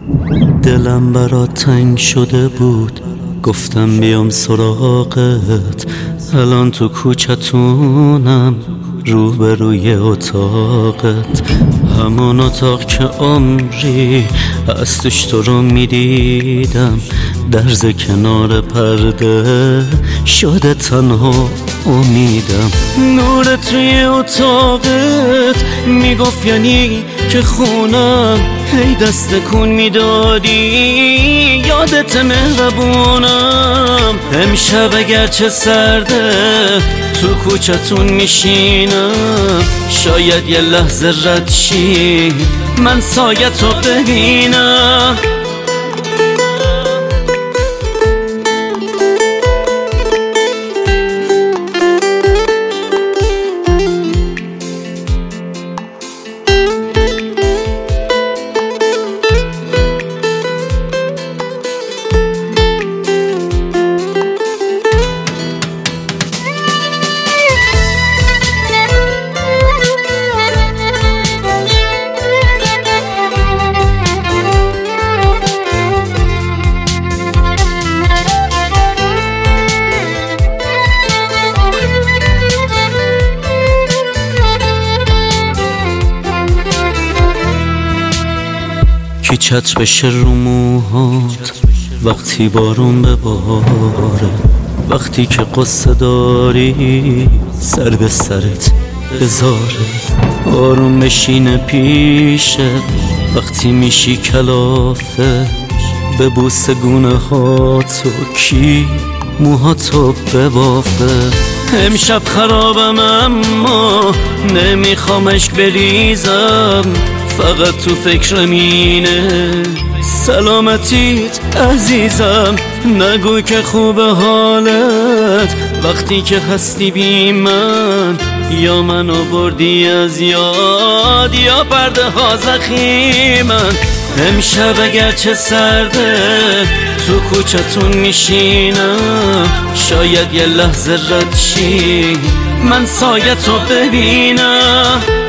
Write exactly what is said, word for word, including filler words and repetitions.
دلم برات تنگ شده بود، گفتم بیام سراغت. الان تو کوچتونم روبروی اتاقت، همون اتاق که عمری از توش تو رو میدیدم. درز کنار پرده شده تنها امیدم. نور توی اتاقت میگفت یعنی که خونم، هی دست کن میدادی یادت مهربونم. امشب اگرچه سرده تو کوچتون میشینم، شاید یه لحظه رد شی من سایت رو ببینم. کی چتر بشه رو موهات وقتی بارون بباره، وقتی که قصه داری سر به سرت بذاره. آروم بشینه پیشه وقتی میشی کلافه، ببوسه گونه هاتو کی موهاتو ببافه. امشب خرابم اما نمیخوام اشک بریزم، فقط تو فکرم اینه سلامتیت عزیزم. نگوی که خوبه حالت وقتی که هستی بی من، یا منو بردی از یاد یا پرده ها زخیمن. امشب اگرچه سرده تو کوچتون میشینم، شاید یه لحظه رد شی من سایت رو ببینم.